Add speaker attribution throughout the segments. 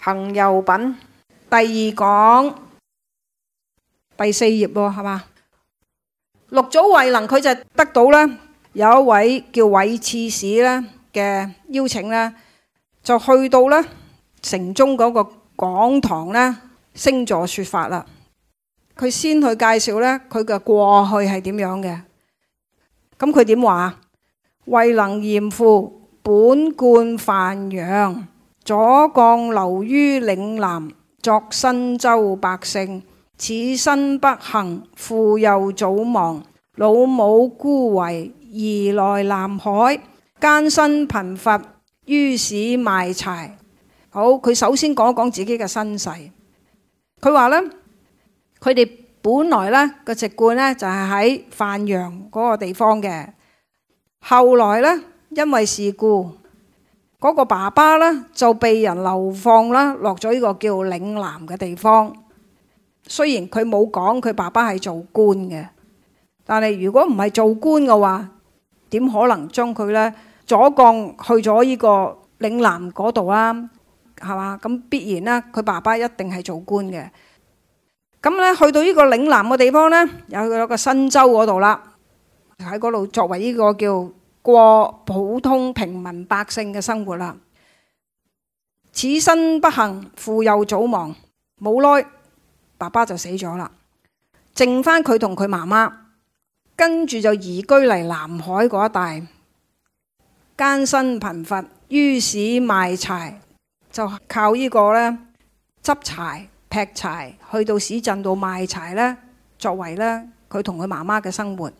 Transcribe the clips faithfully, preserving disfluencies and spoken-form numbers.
Speaker 1: 行由品第二講第四頁喎，係嘛？六祖慧能佢就得到咧有一位叫韋刺史咧嘅邀請咧，就去到咧城中嗰個講堂咧升座說法啦。佢先去介紹咧佢嘅過去係點樣嘅。咁佢點話？慧能嚴父本貫范陽，左降流於嶺南，作新州百姓。此身不幸，父又早亡，老母孤遺，兒來南海，艱辛貧乏，於是賣柴。好，佢首先講一講自己嘅身世。佢話呢，佢哋本來呢個籍貫呢就係喺范陽嗰個地方嘅，後來呢，因為事故，嗰、那個爸爸呢就被人流放啦，落咗呢個叫嶺南嘅地方。雖然佢冇講佢爸爸係做官嘅，但係如果唔係做官嘅話，點可能將佢呢左降去咗呢個嶺南嗰度啊？係嘛？咁必然呢，佢爸爸一定係做官嘅。咁呢，去到呢個嶺南嘅地方呢，有有個新州嗰度啦，喺嗰度作為呢個叫過普通平民百姓嘅生活啦。此身不幸，父又早亡，冇耐爸爸就死咗啦，剩翻佢同佢媽媽，跟住就移居嚟南海嗰一帶，艱辛貧乏，於是賣柴，就靠呢個呢執柴劈柴，去到市鎮度賣柴呢，作為呢佢同佢媽媽嘅生活。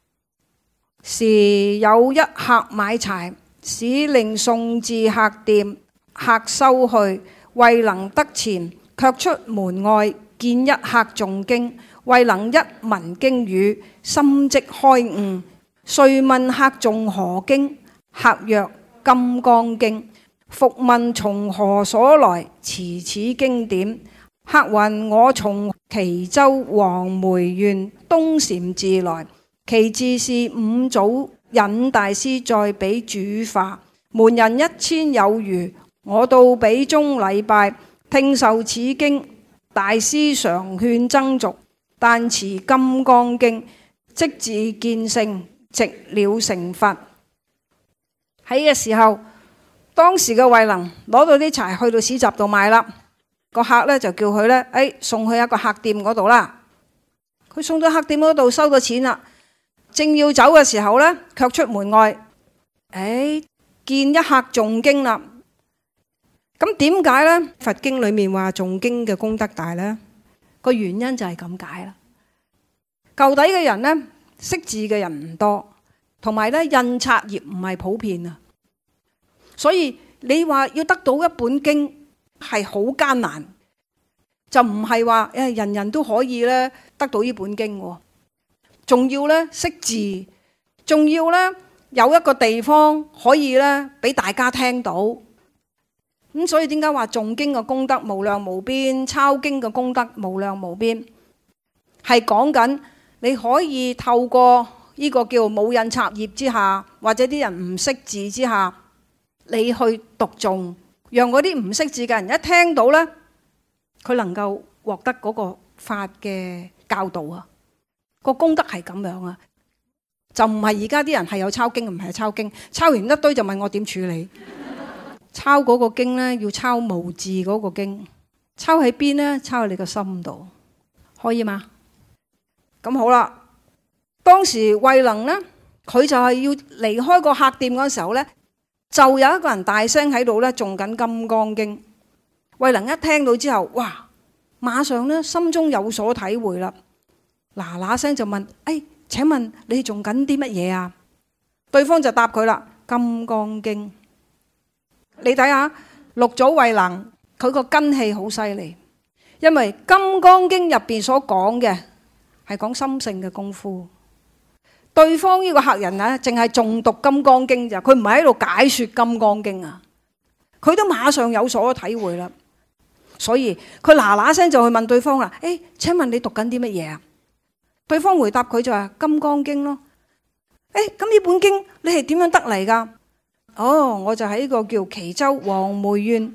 Speaker 1: 時有一客買柴，使令送至客店，客收去，慧能得錢，卻出門外，見一客誦經，慧能一聞經語，心即開悟，遂問客誦何經？客曰：金剛經。復問從何所來，持此經典？客云：我從岐州黃梅縣東禪寺來，其寺是五祖引大師在彼主化，門人一千有餘，我到彼中禮拜，聽受此經。大師常勸僧俗，但持金剛經，即自見性，直了成佛。喺嘅時候，當時嘅慧能攞到啲柴去到市集度賣啦，個客呢就叫佢呢，誒送去一個客店嗰度啦。佢送到客店嗰度收到錢啦，正要走嘅時候呢，卻出門外，誒見一客誦經啦。咁點解呢？佛經裏面話誦經嘅功德大呢？個原因就係咁解啦。舊底嘅人呢，識字嘅人唔多，同埋呢印刷業唔係普遍啊，所以你話要得到一本經係好艱難，就唔係話誒人人都可以呢得到呢本經喎，仲要呢識字，仲要呢有一個地方可以呢俾大家聽到。咁所以點解話誦經嘅功德無量無邊，抄經嘅功德無量無邊？係講緊你可以透過呢個叫冇印刷業之下，或者啲人唔識字之下，你去讀誦，讓嗰啲唔識字嘅人一聽到呢，佢能夠獲得嗰個法嘅教導啊！個功德係咁樣啊，就唔係而家啲人係有抄經，唔係抄經，抄完一堆就問我點處理。抄嗰個經呢，要抄無字嗰個經，抄喺邊呢？抄喺你個心度，可以嗎？咁好啦，當時慧能呢，佢就係要離開個客店嗰時候呢，就有一個人大聲喺度呢誦緊金剛經。慧能一聽到之後，哇，馬上呢心中有所體會啦，嗱嗱聲就問：誒，請問你誦緊啲乜嘢啊？對方就答佢啦：金剛經。你睇下六祖慧能，佢個根氣好犀利，因為《金剛經》入邊所講嘅係講心性嘅功夫。對方呢個客人啊，淨係誦讀《金剛經》咋，佢唔係喺度解說《金剛經》啊，佢都馬上有所體會啦。所以佢嗱嗱聲就去問對方啦：誒，請問你讀緊啲乜嘢啊？對方回答佢就話《金剛經》咯。誒，咁呢本經你係點樣得嚟噶？哦，我就喺個叫岐州黃梅縣東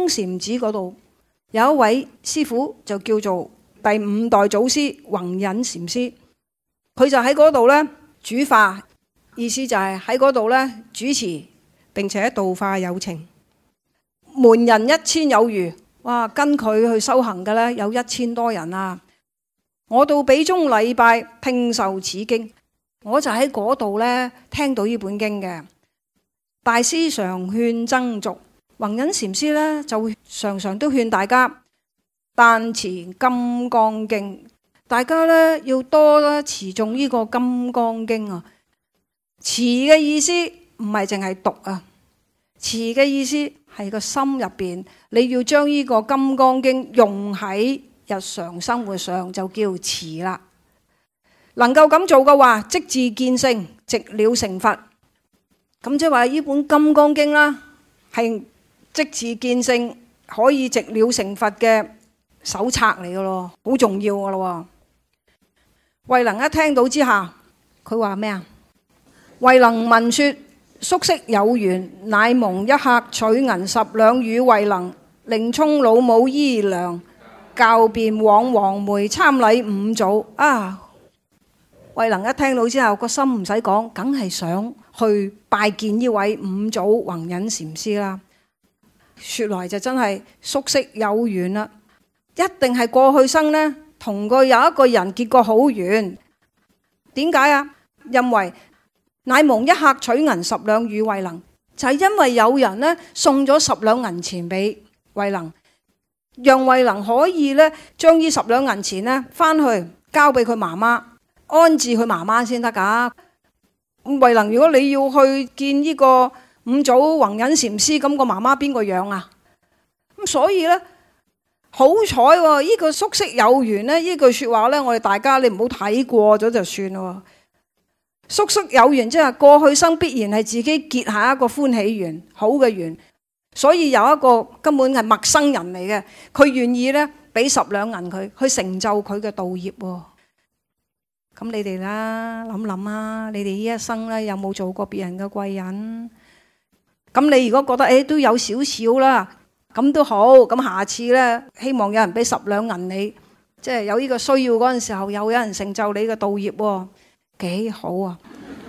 Speaker 1: 禪寺嗰度有一位師傅，就叫做第五代祖師弘忍禪師，佢就喺嗰度呢主化，意思就係喺嗰度呢主持並且度化有情，門人一千有餘。哇，跟佢去修行嘅呢有一千多人啊！我到彼中禮拜聽受此經，我就喺嗰度呢聽到呢本經嘅。大師常勸僧俗，弘忍禪師呢就會常常都勸大家但持金剛經，大家呢要多啦持誦呢個金剛經啊。持嘅意思唔係淨係讀啊，持嘅意思係個心入邊，你要將呢個金剛經用喺日常生活上，就叫持啦。能夠咁做嘅話，即自見性，直了成佛。咁即係話呢本金剛經啦，係即自見性可以直了成佛嘅手冊嚟嘅咯，好重要嘅咯。慧能一聽到之下，佢話咩啊？慧能聞說宿昔有緣，乃蒙一客取銀十兩與慧能，令充老母衣糧，教便往黃梅參禮五祖。啊！慧能一聽到之後，個心唔使講，梗係想去拜見呢位五祖弘忍禪師啦。說來就真係宿昔有緣啦，一定係過去生呢，同過有一個人結過好緣。點解啊？因為乃蒙一客取銀十兩與慧能，就係、是、因為有人呢送咗十兩銀錢俾慧能，讓慧能可以呢將呢十兩銀錢呢翻去交俾佢媽媽，安置佢媽媽先得噶。慧能，如果你要去見呢個五祖弘忍禪師，咁個媽媽邊個養啊？咁所以呢，好彩喎！呢個宿昔有緣呢，呢句說話呢，我哋大家你唔好睇過咗就算咯。宿昔有緣即係過去生必然係自己結下一個歡喜緣，好嘅緣，所以有一個根本係陌生人嚟嘅，佢願意呢俾十兩銀佢去成就佢嘅道業。咁你哋啦，諗諗啊，你哋呢一生咧有冇做過別人嘅貴人？咁你如果覺得誒都有少少啦，咁都好。咁下次呢，希望有人俾十兩銀你，即係有呢個需要嗰陣時候，又有人成就你嘅道業，幾好啊！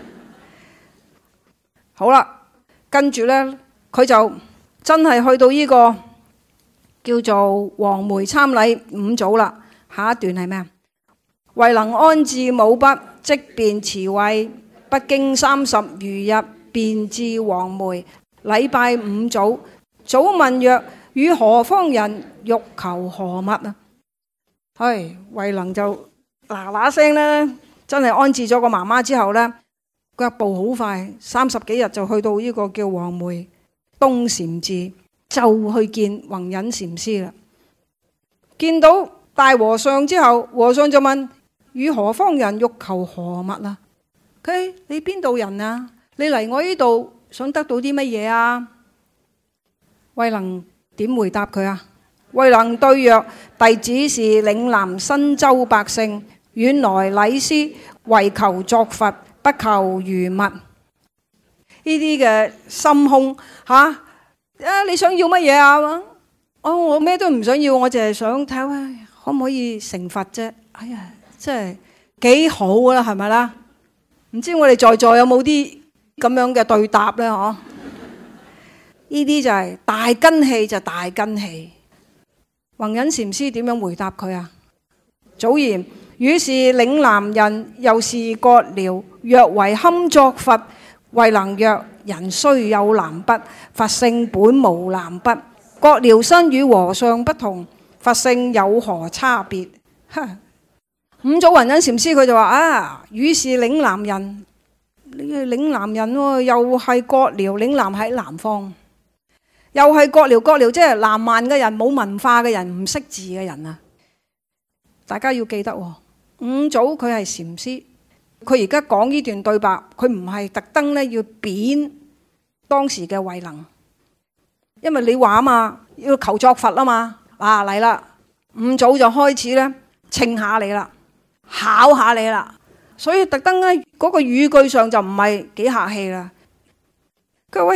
Speaker 1: 好啦，跟住呢，佢就真係去到呢個叫做黃梅參禮五祖啦。下一段係咩啊？慧能安置母筆，即便辭位，不經三十餘日，便至黃梅禮拜五祖。祖問曰：與何方人？欲求何物啊？唉，慧能就嗱嗱聲咧，真係安置咗個媽媽之後呢，腳步好快，三十幾日就去到呢個叫黃梅東禪寺，就去見弘忍禪師啦。見到大和尚之後，和尚就問：與何方人？欲求何物啊？佢：你邊度人啊？你嚟我呢度想得到啲乜嘢啊？慧能點回答佢啊？慧能對曰：弟子是嶺南新州百姓，遠來禮師，為求作佛，不求餘物。呢啲嘅心胸吓啊！你想要乜嘢啊？哦，我咩都唔想要，我淨係想睇下可唔可以成佛啫。哎呀，真係幾好啦，係咪啦？唔知我哋在座有冇啲咁樣嘅對答呢？嗬？呢啲就係大根器，就大根器。弘忍禪師點樣回答佢啊？祖言：汝是嶺南人，又是獦獠，若為堪作佛？慧能曰：人雖有藍筆，佛性本無藍筆。獦獠身與和尚不同，佛性有何差別？五祖弘忍禪師佢就話：啊，汝是嶺南人，你係嶺南人喎，又係獦獠，嶺南喺南方，又係獦獠，獦獠即係南蠻嘅人，冇文化嘅人，唔識字嘅人啊！大家要記得，五祖佢係禪師，佢而家講呢段對白，佢唔係特登咧要貶當時嘅慧能，因為你話啊嘛，要求作佛啊嘛，啊嚟啦，五祖就開始咧稱下你啦，考下你啦，所以特登咧嗰個語句上就唔係幾客氣啦。佢話：喂，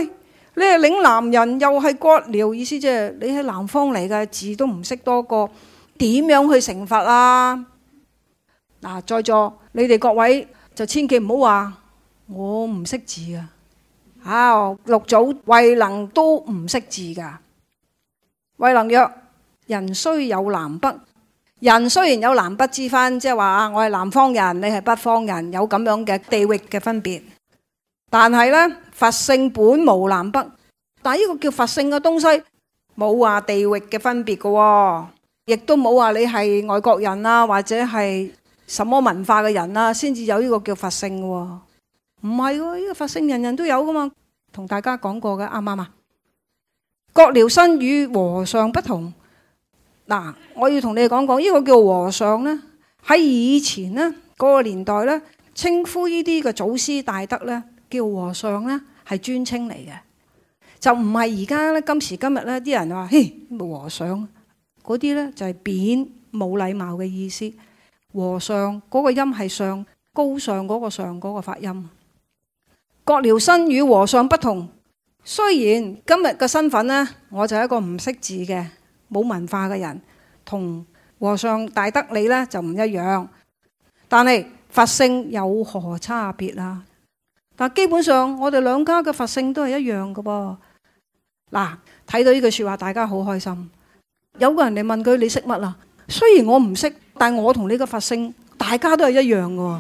Speaker 1: 你係嶺南人，又係獦獠，意思即係你喺南方嚟嘅，字都唔識多個，點樣去成佛啊？嗱，在座你哋各位就千祈唔好話我唔識字啊！啊，六祖慧能都唔識字噶。慧能曰：人雖有南北，人雖然有南北之分，即係話啊，我係南方人，你係北方人，有咁樣嘅地域嘅分別。但係呢，佛性本無南北，但係呢個叫佛性嘅東西，冇話地域嘅分別嘅，亦都冇話你係外國人啊，或者係什麼文化嘅人啊，先至有呢個叫佛性嘅。唔係喎，呢個佛性人人都有噶嘛，同大家講過嘅，啱唔啱啊？獦獠身與和尚不同。嗱，我要同你哋講講，呢個叫和尚呢，喺以前呢嗰個年代呢，稱呼呢啲嘅祖師大德呢，叫和尚呢，係尊稱嚟嘅，就唔係而家呢，今時今日呢啲人話，嘿，和尚嗰啲呢，就係貶冇禮貌嘅意思。和尚嗰個音係上高尚嗰個上嗰個發音。獦獠身與和尚不同，雖然今日嘅身份呢，我就係一個唔識字嘅冇文化嘅人，同和尚大德你呢就唔一樣，但係佛性有何差別啊？但基本上我哋兩家嘅佛性都係一樣嘅噃。嗱，睇到呢句說話，大家好開心。有個人嚟問佢：你識乜啊？雖然我唔識，但我同你嘅佛性，大家都係一樣嘅。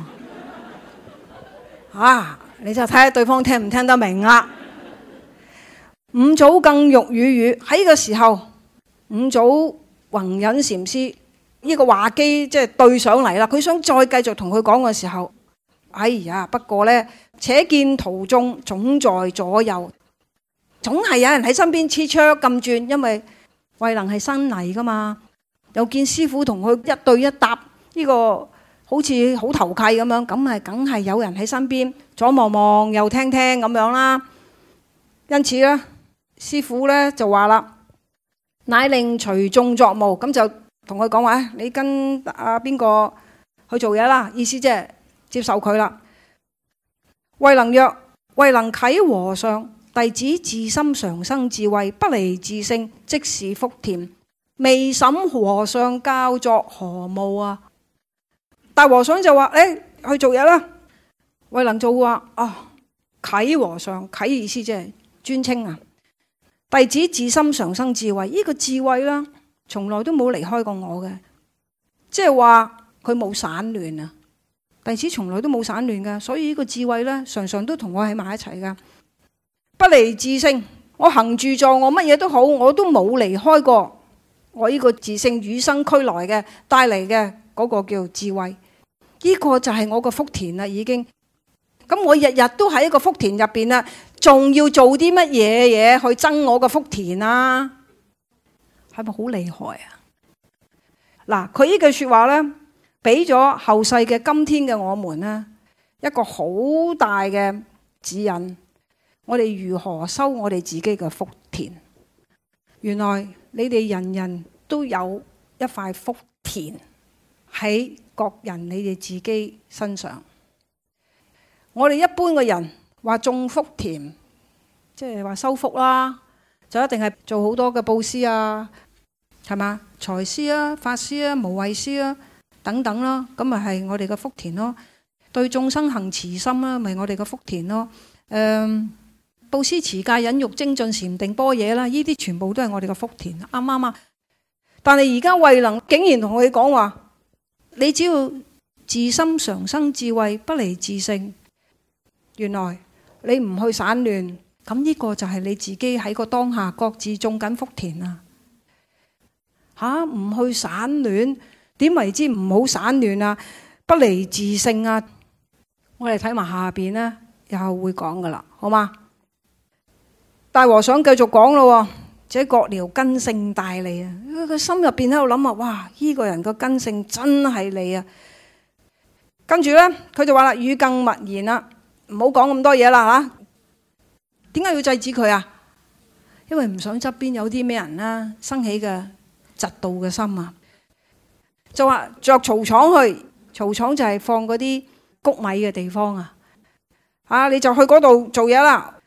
Speaker 1: 啊，你就睇下對方聽唔聽得明啦。五祖更欲與語，喺呢個時候，五祖弘忍禪師呢個話機即係對上嚟啦。佢想再繼續同佢講嘅時候，哎呀，不過呢，且見途眾總在左右，總係有人喺身邊黐桌咁轉，因為慧能係新嚟噶嘛。又見師父同佢一對一答，呢個好似好投契咁樣，咁係梗係有人喺身邊左望望右聽聽咁樣啦。因此呢，師父呢就話啦，乃令隨眾作務，咁就同佢講話，你跟阿邊個去做嘢啦，意思即係接受佢啦。慧能曰：慧能啟和尚，弟子自心常生智慧，不離自性，即是福田。未審和尚教作何務啊？大和尚就話：誒、欸，去做嘢啦。慧能就話：哦，啟和尚，啟意思即係尊稱啊。弟子自心常生智慧，呢、這個智慧啦，從來都冇離開過我嘅，即係話佢冇散亂啊。弟子從來都冇散亂噶，所以呢個智慧咧，常常都同我喺埋一齊噶。不離自性，我行住坐我乜嘢都好，我都冇離開過。我呢個自性與生俱來嘅帶嚟嘅嗰個叫智慧，呢個就係我個福田啦，已經。咁我日日都喺一個福田入邊啦，仲要做啲乜嘢嘢去增我個福田啊？係咪好厲害啊？嗱，佢呢句說話呢，俾咗後世嘅今天嘅我們呢，一個好大嘅指引，我哋如何修我哋自己嘅福田。原來你哋人人都有一塊福田喺各人你哋自己身上。我哋一般嘅人話種福田，即係話修福啦，就一定係做好多嘅布施啊，係嘛？財施啊、法施啊、無畏施啊等等啦，咁咪係我哋嘅福田咯。對眾生行慈心啦，咪我哋嘅福田咯。誒、嗯。布施持戒忍辱精進禪定般若啦，呢啲全部都係我哋嘅福田，啱唔啱啊？但係而家慧能竟然同佢講話，你只要自心常生智慧，不離自性。原來你唔去散亂，咁呢個就係你自己喺個當下各自種緊福田啊！吓，唔去散亂，點為之唔好散亂啊？不離自性啊！我哋睇埋下邊呢，又會講噶啦，好嗎？大和尚繼續講咯，這獦獠根性大利啊！佢心入邊喺度諗啊，哇！呢、這個人個根性真係利啊！跟住呢，佢就話啦：語更勿言啦，唔好講咁多嘢啦吓。點解要制止佢啊？因為唔想側邊有啲咩人啦，生起嘅嫉妒嘅心啊！就話着槽廠去，槽廠就係放嗰啲穀米嘅地方啊！啊，你就去嗰度做嘢啦。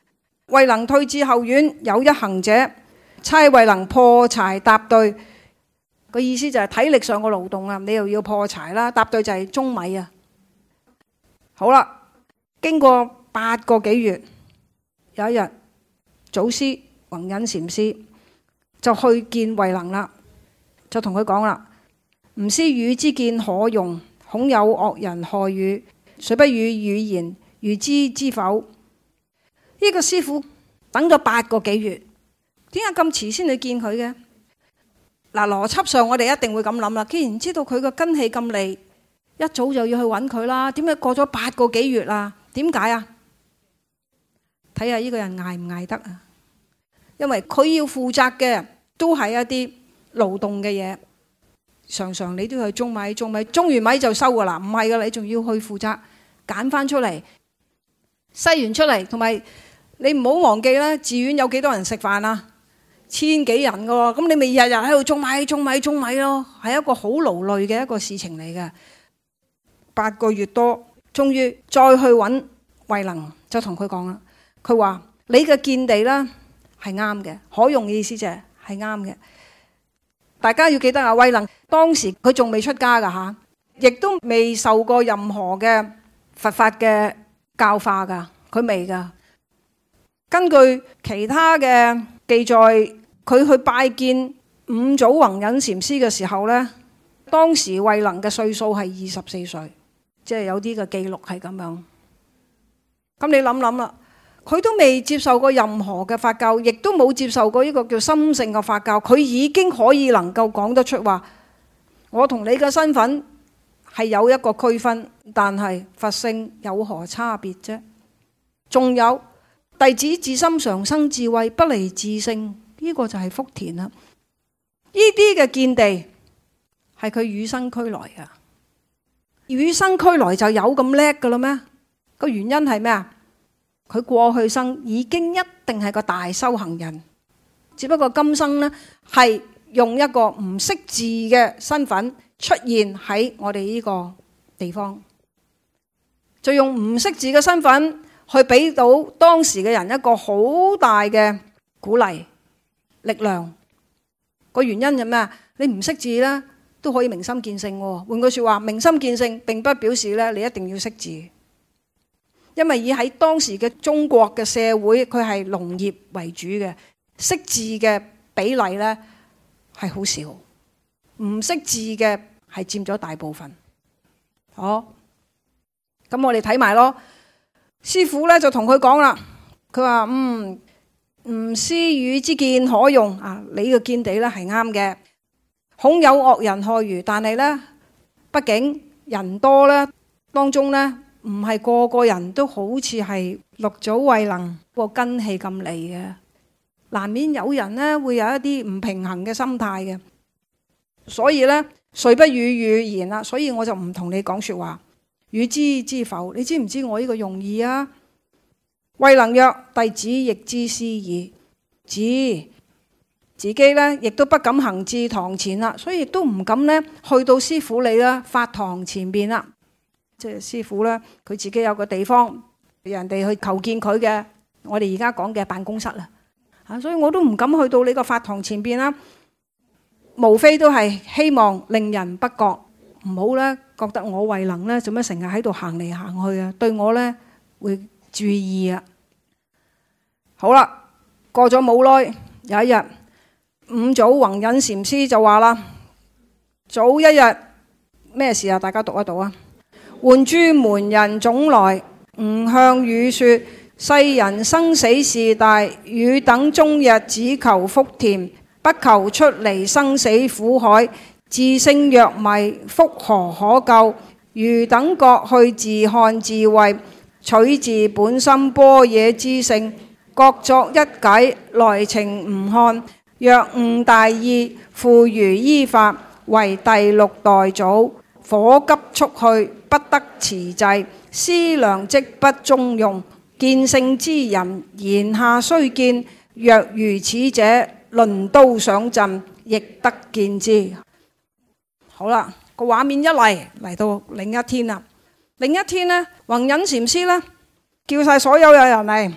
Speaker 1: 慧能退至後院，有一行者差慧能破柴踏碓。個意思就係體力上嘅勞動啊，你又要破柴啦，踏碓就係舂米啊。好啦，經過八個幾月，有一日，祖師弘忍禪師就去見慧能啦，就同佢講啦：吾師汝之見可用，恐有惡人害汝，遂不與汝言，汝知之否？呢個師父等咗八個幾月，點解咁遲先去見佢嘅？嗱，邏輯上我哋一定會咁諗啦。既然知道佢個根器咁利，一早就要去揾佢啦。點解過咗八個幾月啊？點解啊？睇下呢個人捱唔捱得啊？因為佢要負責嘅都係一啲勞動嘅嘢，常常你都要去舂米，舂米舂完米就收噶啦，唔係噶，你仲要去負責揀翻出嚟，篩完出嚟，同埋你唔好忘記啦，寺院有幾多人食飯啊？千幾人噶喎，咁你咪日日喺度舂米、舂米、舂米咯，係一個好勞累嘅一個事情嚟嘅。八個月多，終於再去揾慧能，就同佢講啦。佢話：你嘅見地啦係啱嘅，可用嘅意思就係係啱嘅。大家要記得啊，慧能當時佢仲未出家噶吓，亦都未受過任何嘅佛法嘅教化噶，佢未噶。根據其他嘅記載，佢去拜見五祖弘忍禪師嘅時候呢，當時慧能嘅歲數係二十四歲，即係有啲嘅記錄係咁樣。咁你諗諗啦，佢都未接受過任何嘅法教，亦都冇接受過呢個叫心性嘅法教，佢已經可以能夠講得出話，我同你嘅身份係有一個區分，但係佛性有何差別啫？仲有弟子自心常生智慧，不離自性，呢個就係福田啦。呢啲嘅見地係佢與生俱來噶，與生俱來就有咁叻噶啦咩？個原因係咩啊？佢過去生已經一定係個大修行人，只不過今生呢係用一個唔識字嘅身份出現喺我哋呢個地方，就用唔識字嘅身份去俾到當時嘅人一個好大嘅鼓勵力量。個原因係咩啊？你唔識字啦，都可以明心見性喎。換句說話，明心見性並不表示咧你一定要識字，因為以喺當時嘅中國嘅社會，佢係農業為主嘅，識字嘅比例咧係好少，唔識字嘅係佔咗大部分。好，咁我哋睇埋咯。師父咧就同佢講啦，佢話嗯，吾師汝之見可用啊，你嘅見地咧係啱嘅，恐有惡人害汝，但係咧畢竟人多咧，當中咧唔係個個人都好似係六祖慧能個根器咁利嘅，難免有人咧會有一啲唔平衡嘅心態嘅，所以咧遂不與汝言啦，所以我就唔同你講說話。汝知之否？你知唔知我呢個用意啊？慧能曰：弟子亦知師矣。知，自己咧亦都不敢行至堂前啦，所以亦都唔敢咧去到師父你啦法堂前邊啦。即係師父咧，佢自己有個地方，人哋去求見佢嘅，我哋而家講嘅辦公室啦。啊，所以我都唔敢去到你個法堂前邊啦。無非都係希望令人不覺，唔好咧覺得我慧能咧做咩成日喺度行嚟行去啊，對我咧會注意啊。好啦，過咗冇耐，有一日五祖弘忍禪師就話啦：早一日咩事啊？大家讀一讀啊！喚諸門人總來，吾向汝說：世人生死事大，汝等終日只求福田，不求出離生死苦海。自性若迷，福何可救？汝等各去自看智慧，取自本心般若之性，各作一偈來呈吾看。若悟大意，復如依法，為第六代祖。火急速去，不得持制，思量即不中用。見性之人，言下須見。若如此者，輪刀上陣，亦得見之。好啦，個畫面一嚟嚟到另一天啦。另一天呢，弘忍禪師呢叫晒所有有人嚟，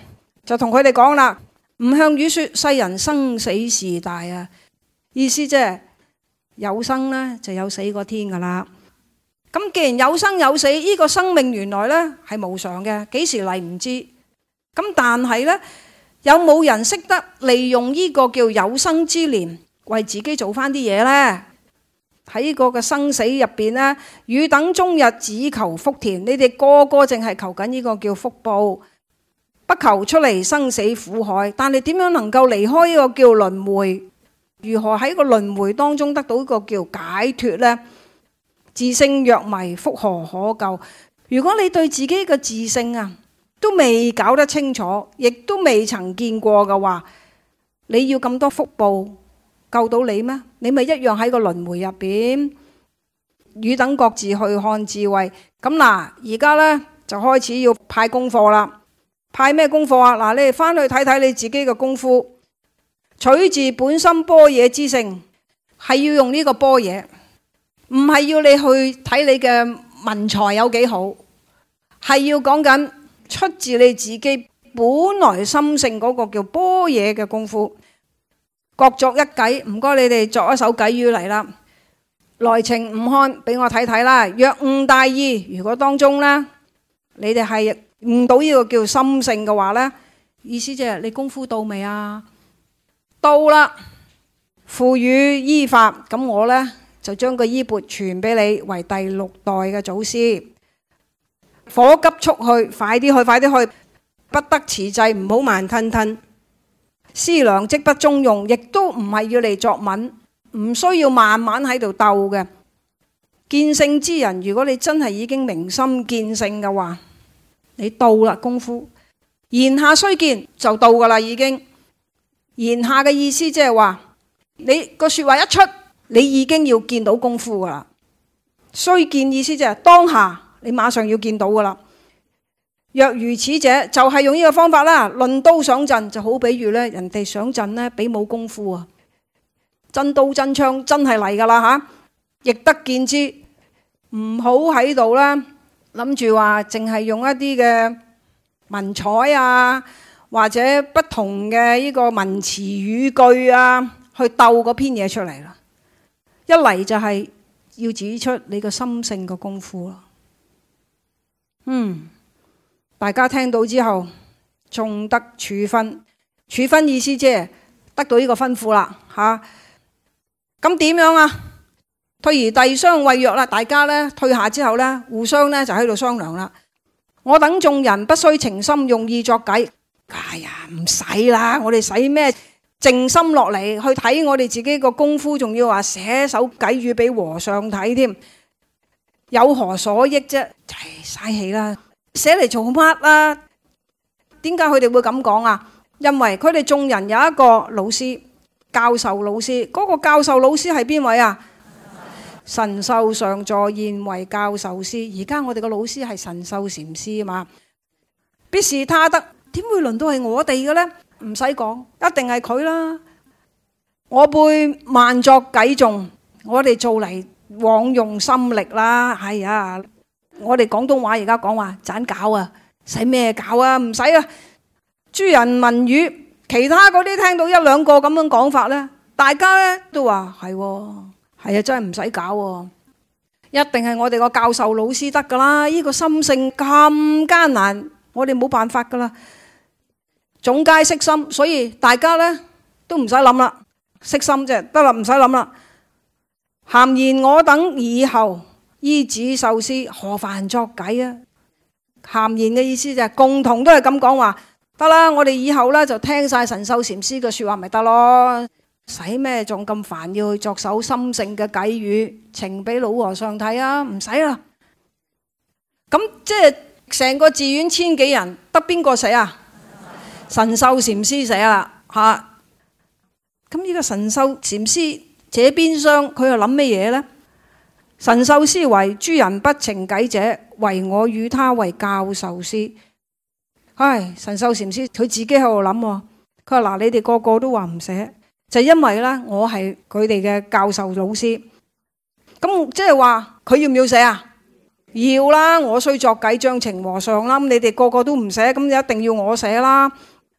Speaker 1: 就同佢哋講啦，吾向汝說，世人生死事大啊！意思即係有生呢就有死嗰天噶啦。咁既然有生有死，呢個生命原來呢係無常嘅，幾時嚟唔知。咁但係呢，有冇人識得利用呢個叫有生之年，為自己做翻啲嘢呢？喺呢個嘅生死入邊呢，汝等終日只求福田，你哋個個淨係求緊呢個叫福報，不求出嚟生死苦海。但係點樣能夠離開呢個叫輪迴？如何喺個輪迴當中得到一個叫解脫呢？自性若迷，復何可救？如果你對自己嘅自性啊都未搞得清楚，亦都未曾見過嘅話，你要咁多福報救到你咩？你咪一樣喺個輪迴入邊。汝等各自去看智慧。咁嗱，而家呢，就開始要派功課啦。派咩功課啊？嗱，你哋翻去睇睇你自己嘅功夫，取自本心般若之性，係要用呢個般若，唔係要你去睇你嘅文才有幾好，係要講緊出自你自己本來心性嗰個叫般若嘅功夫。各作一偈，唔該你哋作一首偈語嚟啦。來呈午刊俾我睇睇啦。若悟大意，如果當中呢，你哋係悟到呢個叫心性嘅話呢，意思即係你功夫到未啊？到啦，付予衣缽，咁我呢，就將個衣缽傳俾你，為第六代嘅祖師。火急速去，快啲去，快啲去，不得遲滯，唔好慢吞吞。思量即不中用，亦都唔係要嚟作文，唔需要慢慢喺度鬥嘅。見性之人，如果你真係已經明心見性嘅話，你到啦功夫。言下須見就到噶啦，已經。言下嘅意思即係話，你個說話一出，你已經要見到功夫噶啦。須見意思即係當下，你馬上要見到噶啦。若如此者，就係用呢個方法啦。論刀上陣，就好比如咧，人哋上陣咧，比武功夫啊，真刀真槍真係嚟噶啦吓，亦得見之。唔好喺度啦，諗住話淨係用一啲嘅文采啊，或者不同嘅呢個文詞語句啊，去鬥嗰篇嘢出嚟啦。一嚟就係要指出你個心性嘅功夫咯。嗯。大家聽到之後，縱得處分。處分意思即係得到呢個吩咐啦，吓。咁點樣啊？退而遞相謂約啦，大家咧退下之後咧，互相咧就喺度商量啦。我等眾人不須情深，用意作偈。哎呀，唔使啦，我哋使咩靜心落嚟去睇我哋自己個功夫，仲要話寫首偈語俾和尚睇添，有何所益啫？唉，嘥氣啦！寫嚟做乜啊？點解佢哋會咁講啊？因為佢哋眾人有一個老師，教授老師。嗰個教授老師係邊位啊？神秀上座現為教授師。而家我哋個老師係神秀禪師啊嘛。必是他得，點會輪到係我哋嘅呢？唔使講，一定係佢啦。我輩萬作偈頌，我哋做嚟枉用心力啦。哎呀！我哋廣東話而家講話盞搞啊，使咩搞啊？唔使啊！諸人聞語，其他嗰啲聽到一兩個咁樣講法呢，大家呢都話係係啊，真係唔使搞喎，一定係我哋個教授老師得噶啦。呢個心性咁艱難，我哋冇辦法噶啦。總皆悉心，所以大家呢都唔使諗啦，悉心啫，得啦，唔使諗啦。咸言我等以後依止受師，何煩作偈啊？咸言嘅意思就係共同都係咁講話，得啦，我哋以後咧就聽晒神秀禪師嘅說話咪得咯，使咩仲咁煩要去作首心性嘅偈語呈俾老和尚睇啊？唔使啦。咁即係成個寺院千幾人，得邊個寫啊？神秀禪師寫啦吓。咁呢個神秀禪師這邊廂佢又諗咩嘢呢？神秀師為諸人不情偈者，唯我與他為教授師。唉，神秀禪師佢自己喺度諗，佢話嗱，你哋個個都話唔寫，就因為咧我係佢哋嘅教授老師。咁即係話佢要唔要寫啊？要啦，我雖作偈將呈和尚啦。咁你哋個個都唔寫，咁就一定要我寫啦。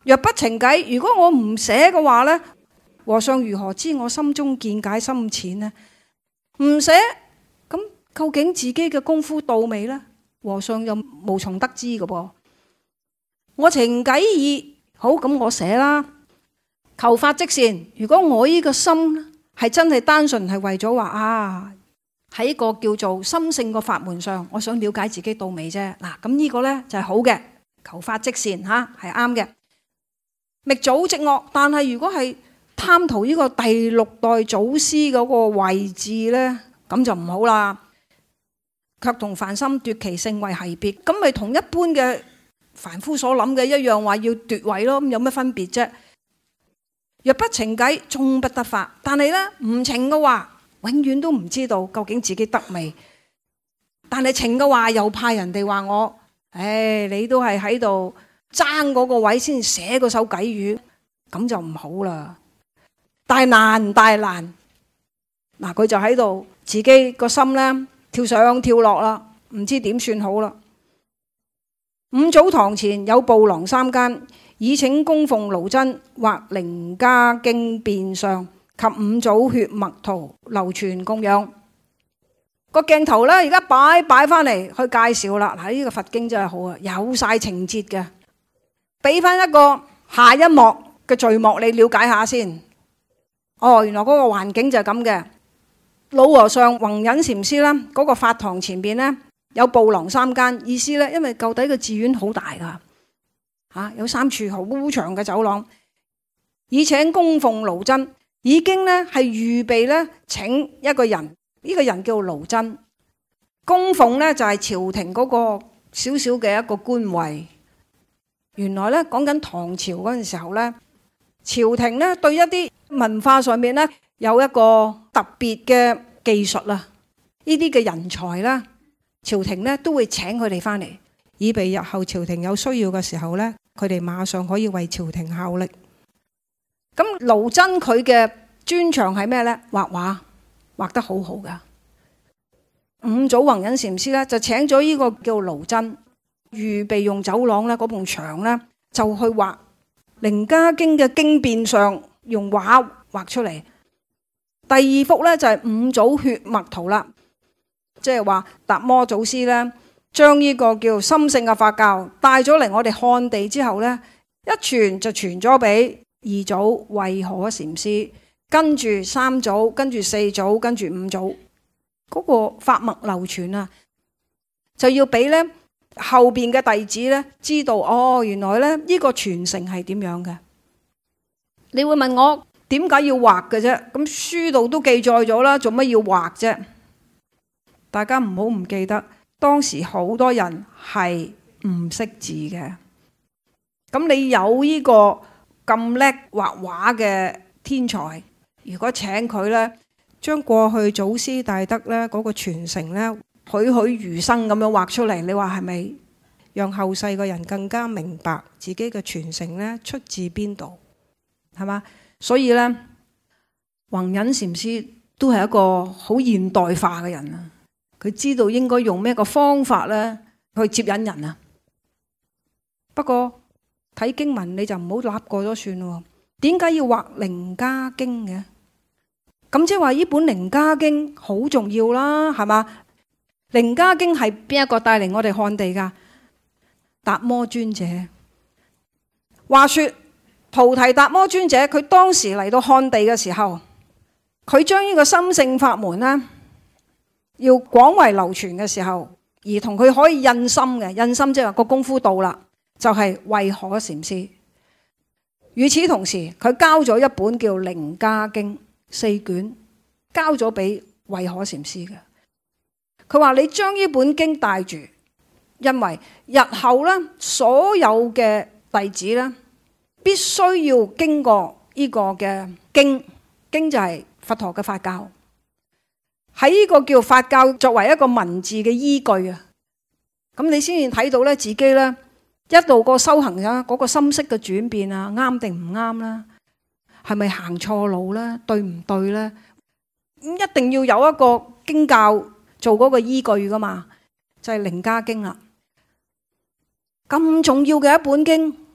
Speaker 1: 若不情偈，如果我唔寫嘅話呢，和尚如何知我心中見解深淺呢？唔寫，咁究竟自己嘅功夫到未呢？和尚又無從得知嘅噃。我情偈已，好，咁我寫啦。求法即善，如果我呢個心係真係單純係為咗話啊，喺個叫做心性個法門上，我想了解自己到未啫。嗱，咁呢個呢就係好嘅，求法即善吓，係啱嘅。覓祖即惡，但係如果係貪圖呢個第六代祖師嗰個位置呢，咁就唔好啦。卻同凡心奪其性為繫別，咁咪同一般嘅凡夫所諗嘅一樣，話要奪位咯，咁有乜分別啫？若不情偈，終不得法。但係呢，唔情嘅話，永遠都唔知道究竟自己得未。但係情嘅話，又怕人哋話我，唉，你都係喺度爭嗰個位先寫嗰首偈語，咁就唔好啦。大難大難，嗱，佢就喺度自己個心呢，跳上跳落啦，唔知點算好啦。五祖堂前有布廊三間，以請供奉盧真畫《楞伽經》變相及五祖血脈圖流傳供養。個鏡頭呢，而家擺擺翻嚟去介紹啦。嗱，呢個佛經真係好啊，有晒情節嘅，俾翻一個下一幕嘅序幕你了解下先。哦，原來嗰個環境就係咁嘅。老和尚弘忍禪師啦，嗰個法堂前邊呢，有布廊三間，意思呢，因為舊底個寺院好大噶，吓有三處好長嘅走廊，以請供奉盧真，已經呢係預備呢請一個人，呢個人叫盧真，供奉呢就係朝廷嗰個少少嘅一個官位。原來呢講緊唐朝嗰陣時候呢，朝廷呢對一啲文化上面呢有一個特別嘅技術啦，呢啲嘅人才啦，朝廷呢都會請佢哋翻嚟，以備日後朝廷有需要嘅時候呢，佢哋馬上可以為朝廷效力。咁盧真佢嘅專長係咩呢？畫畫，畫得好好噶。五祖弘忍禪師呢就請咗呢個叫盧真，預備用走廊呢嗰埲牆呢就去畫《楞伽經》嘅經變上，用畫畫出嚟。第二幅呢就係五祖血脈圖啦，即係話達摩祖師呢將呢個叫心性嘅法教帶咗嚟我哋漢地之後呢，一傳就傳咗俾二祖慧可禪師，跟住三祖，跟住四祖，跟住五祖，嗰個法脈流傳啊，就要俾呢後邊嘅弟子呢知道，哦，原來呢呢個傳承係點樣嘅。你會問我點解要畫嘅啫？咁書度都記載咗啦，做乜要畫啫？大家唔好唔記得，當時好多人係唔識字嘅。咁你有呢個咁叻畫畫嘅天才，如果請佢呢，將過去祖師大德呢嗰個傳承呢，栩栩如生咁樣畫出嚟，你話係咪讓後世嘅人更加明白自己嘅傳承呢出自邊度？係嘛？所以呢，弘忍禪師都係一個好現代化嘅人啊！佢知道應該用咩個方法呢去接引人啊。不過睇經文你就唔好立過咗算喎。點解要畫《楞伽經》嘅？咁即係話呢本《楞伽經》好重要啦，係嘛？《楞伽經》係邊一個帶嚟我哋漢地噶？達摩尊者。話說菩提達摩尊者，佢當時嚟到漢地嘅時候，佢將呢個心性法門呢，要廣為流傳嘅時候，而同佢可以印心嘅，印心即係話個功夫到啦，就係慧可禪師。與此同時，佢交咗一本叫《楞伽經》四卷，交咗俾慧可禪師嘅。佢話你將呢本經帶住，因為日後呢，所有嘅弟子呢，必須要經過呢個嘅經，經就係佛陀嘅法教，喺呢個叫法教作為一個文字嘅依據啊，咁你先至睇到咧自己咧一路個修行啊，嗰個心識嘅轉變啊，啱定唔啱啦？係咪行錯路咧？對唔對咧？咁一定要有一個經教做嗰個依據噶嘛，就係《楞伽經》啦。咁重要嘅一本經，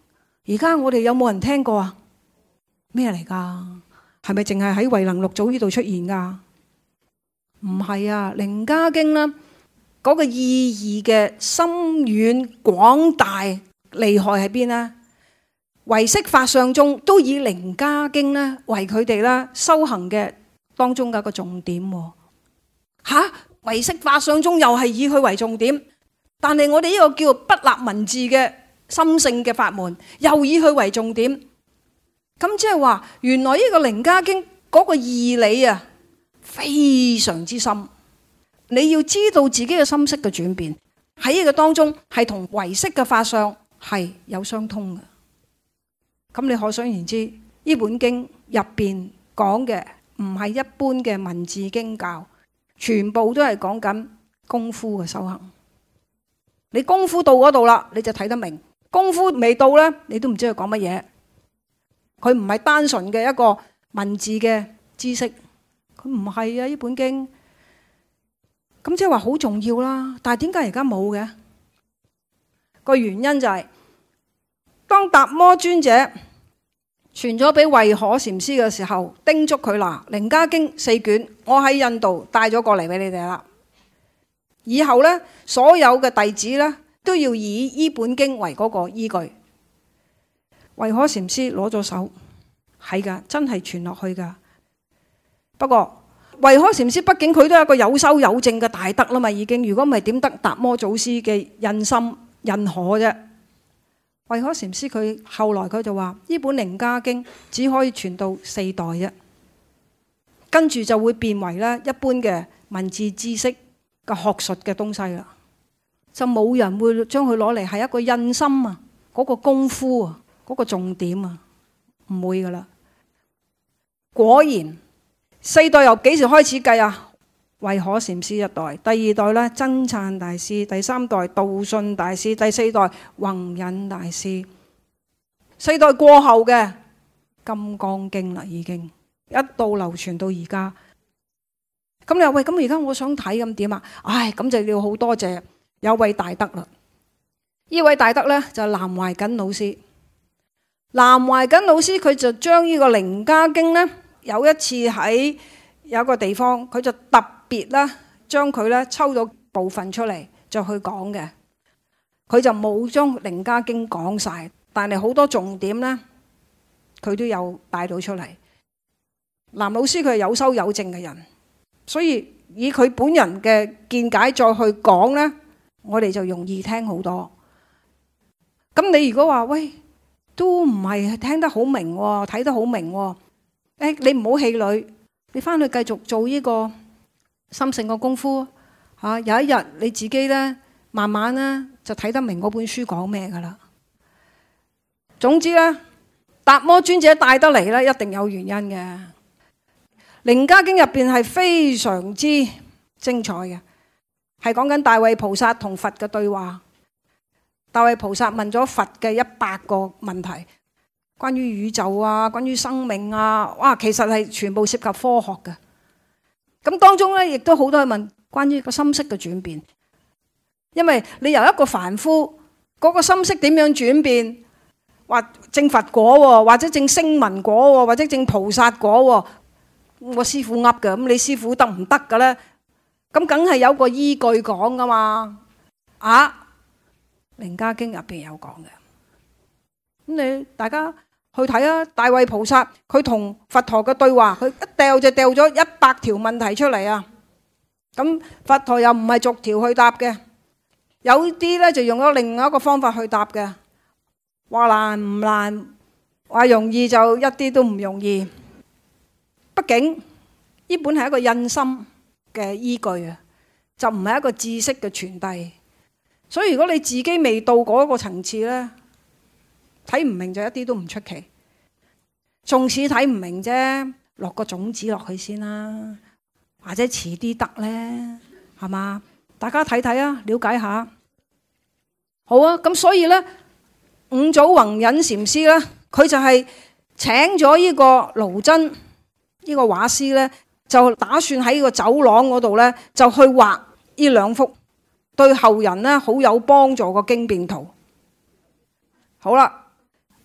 Speaker 1: 而家我哋有冇人聽過啊？咩嚟噶？係咪淨係喺慧能六祖呢度出現噶？唔係啊，《楞伽經》呢嗰個意義嘅深遠廣大厲害喺邊呢？唯識法相宗都以《楞伽經》呢為佢哋啦修行嘅當中嘅一個重點。吓，唯識法相宗又係以佢為重點，但係我哋呢個叫不立文字嘅心性嘅法門，又以佢為重點。咁即係話，原來呢個《楞伽經》嗰個義理啊，非常之深。你要知道自己嘅心識嘅轉變喺呢個當中，係同唯識嘅法相係有相通嘅。咁你可想而知，呢本經入邊講嘅唔係一般嘅文字經教，全部都係講緊功夫嘅修行。你功夫到嗰度啦，你就睇得明；功夫未到呢，你都唔知佢講乜嘢。佢唔係單純嘅一個文字嘅知識，佢唔係啊！呢本經咁即係話好重要啦。但係點解而家冇嘅？個原因就係、是、當達摩尊者傳咗俾慧可禪師嘅時候，叮囑佢啦，《楞伽經》四卷，我喺印度帶咗過嚟俾你哋啦。以後呢，所有嘅弟子呢，都要以呢本經為嗰個依據。慧可禪師攞咗手，係噶，真係傳落去噶。不過慧可禪師畢竟佢都係一個有修有證嘅大德啦嘛，已經。如果唔係點得達摩祖師嘅印心印可啫？慧可禪師佢後來佢就話呢本《楞伽經》只可以傳到四代啫，跟住就會變為咧一般嘅文字知識嘅學術嘅東西啦，就冇人會將佢攞嚟係一個印心啊，嗰個功夫啊，嗰個重點啊，唔會噶啦。果然四代由幾時開始計啊？慧可禪師一代，第二代咧僧璨大師，第三代道信大師，第四代弘忍大師。四代過後嘅《金剛經》啦，已經一度流傳到而家。咁你話喂，咁而家我想睇咁點啊？唉，咁就要好多謝有位大德啦。呢位大德呢，就係南懷瑾老師。南懷瑾老師佢就將呢個《楞伽經》呢，有一次喺有一個地方，佢就特別啦，將佢咧抽咗部分出嚟就去講嘅。佢就冇將《楞伽經》講晒，但係好多重點呢，佢都有帶到出嚟。南老師佢係有修有證嘅人，所以以佢本人嘅見解再去講呢，我哋就容易聽好多。咁你如果話喂，都唔係聽得好明喎，睇得好明喎，誒，你唔好氣餒，你翻去繼續做呢個心性嘅功夫嚇，有一日你自己呢，慢慢呢就睇得明嗰本書講咩噶啦。總之呢，達摩尊者帶得嚟呢，一定有原因嘅。《楞伽經》入邊係非常之精彩嘅，係講緊大慧菩薩同佛嘅對話。大慧菩薩問咗佛嘅一百個問題，關於宇宙啊，關於生命啊，哇，其實係全部涉及科學嘅。咁當中咧，亦都好多人問關於個心識嘅轉變，因為你由一個凡夫嗰個心識點樣轉變，或證佛果，或者證聲聞果，或者證菩薩果，我師父噏嘅，咁你師父得唔得嘅咧？咁梗係有個依據講噶嘛，啊！《楞伽經》入邊有講嘅，咁你大家去睇啊！大慧菩薩佢同佛陀嘅對話，佢一掉就掉咗一百條問題出嚟啊！咁佛陀又唔係逐條去答嘅，有啲咧就用咗另外一個方法去答嘅，話難唔難，話容易就一啲都唔容易。畢竟呢本係一個印心嘅依據啊，就唔係一個知識嘅傳遞。所以如果你自己未到嗰個層次呢，睇唔明就一啲都唔出奇。縱使睇唔明啫，落個種子落去先啦，或者遲啲得呢，係嘛？大家睇睇啊，了解下。好啊，咁所以呢，五祖弘忍禪師呢，佢就係請咗呢個盧真呢個畫師呢，就打算喺個走廊嗰度呢，就去畫呢兩幅對後人呢好有幫助個經變圖。好啦，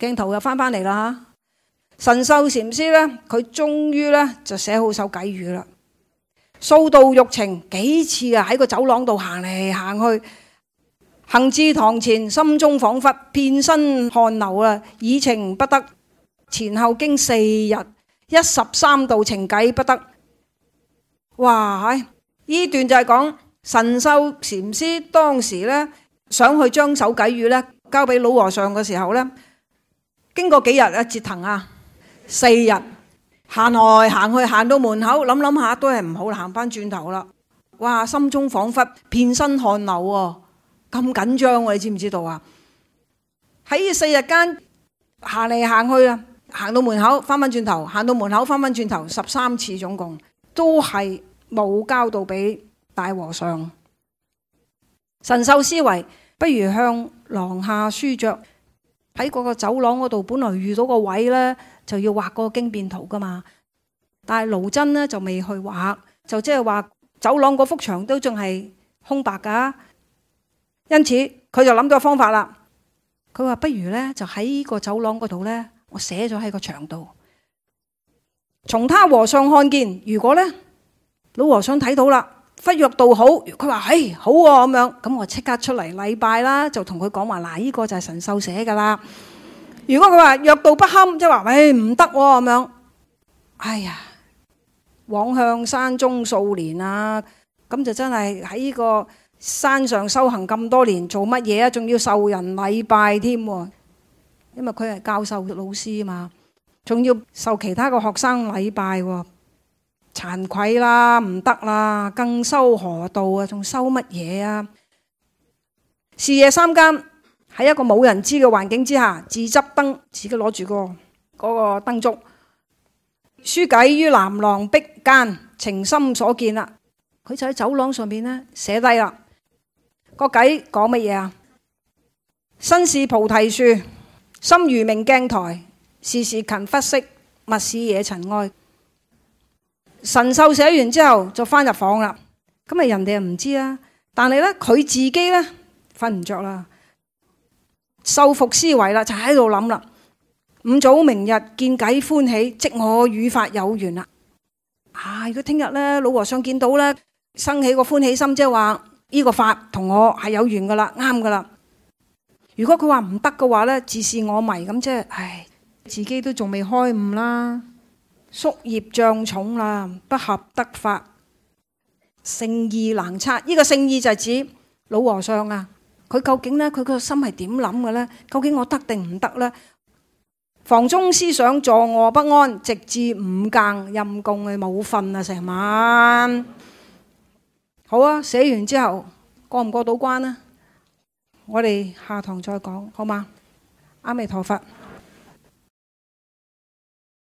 Speaker 1: 鏡頭又翻返嚟啦嚇。神秀禪師呢，佢終於呢就寫好首偈語啦。數度欲情，幾次啊喺個走廊度行嚟行去，行至堂前，心中恍惚，遍身汗流啊，已情不得。前後經四日，一十三度情偈不得。哇！呢段就係講神秀禪師當時呢，想去將首偈語呢交俾老和尚嘅時候呢，經過幾日啊折騰啊，四日行來行去，行到門口諗諗下都係唔好，行翻轉頭啦。哇！心中恍惚，遍身汗流喎，咁緊張喎，你知唔知道啊？喺四日間行嚟行去啊，行到門口翻翻轉頭，行到門口翻翻轉頭，十三次總共都係冇交到俾大和尚。神秀思維，不如向廊下書着。喺嗰個走廊嗰度，本來遇到個位呢，就要畫個經變圖噶嘛。但係盧真呢，就未去畫，就即係話走廊嗰幅牆都仲係空白噶。因此佢就諗到個方法啦。佢話不如呢，就喺個走廊嗰度呢，我寫咗喺個牆度。從他和尚看見，如果呢，老和尚睇到啦，忽若道好，佢話嘿好喎咁樣，咁我即刻出嚟禮拜啦，就同佢講話嗱，呢個就係神秀寫噶啦。如果佢話若道不堪，即係話喂唔得咁樣，哎呀，往向山中數年啊，咁就真係喺呢個山上修行咁多年，做乜嘢啊？仲要受人禮拜添，因為佢係教授老師啊嘛，仲要受其他個學生禮拜喎。慚愧啦，唔得啦，更修何道啊？仲修乜嘢啊？是夜三更，喺一個冇人知嘅環境之下，自執燈，自己攞住個嗰個燈燭，書偈於南廊壁間，情心所見啦。佢就喺走廊上邊呢寫低啦。個偈講乜嘢啊？身是菩提樹，心如明鏡台，時時勤拂拭，勿使惹塵埃。神秀寫完之後就翻入房啦，咁啊人哋又唔知啦，但係呢，佢自己呢，瞓唔着啦，秀復思維啦，就喺度諗啦。五祖明日見偈歡喜，即我與法有緣啦。啊，如果聽日呢，老和尚見到呢，生起個歡喜心，即係話呢個法同我係有緣噶啦，啱噶啦。如果佢話唔得嘅話呢，自是我迷，咁即係唉，自己都仲未開悟啦。宿業障重啦，不合得法，聖意難測。呢、這個聖意就係指老和尚啊，佢究竟呢？佢個心係點諗嘅呢？究竟我得定唔得呢？房中思想，坐臥不安，直至五更陰公嘅冇瞓啊，成晚。好啊，寫完之後過唔過到關呢？我哋下堂再講，好嗎？阿彌陀佛。